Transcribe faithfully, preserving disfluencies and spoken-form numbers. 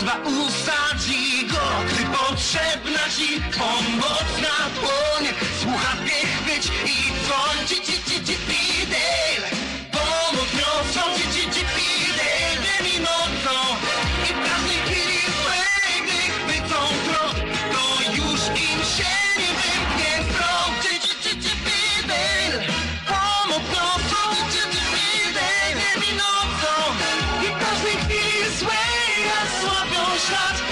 nazwa usadzi go, gdy potrzebna ci pomocna dłoń. Słuchawkę chwyć i dzwoń, ci ci ci ci Fidel. Pomóc niosą ci ci ci Fidel, dzień i nocą. I w każdej chwili złej, gdy chwycą krok, to już im się nie wymknie z rąk. Ci ci ci ci Fidel. Pomóc niosą ci ci ci Fidel, dzień i nocą. I w każdej chwili złej, jak słabią ślad.